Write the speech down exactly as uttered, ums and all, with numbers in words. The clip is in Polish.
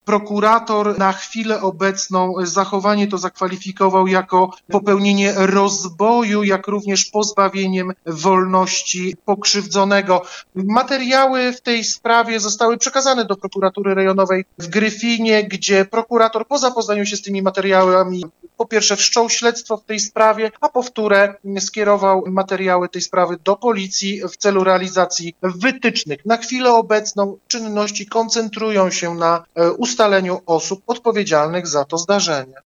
Prokurator na chwilę obecną zachowanie to zakwalifikował jako popełnienie rozboju, jak również pozbawieniem wolności pokrzywdzonego. Materiały w tej sprawie zostały przekazane do prokuratury rejonowej w Gryfinie, gdzie prokurator po zapoznaniu się z tymi materiałami po pierwsze wszczął śledztwo w tej sprawie, a po wtóre skierował materiały tej sprawy do policji w celu realizacji wytycznych. Na chwilę obecną czynności koncentrują się na ustaleniu osób odpowiedzialnych za to zdarzenie.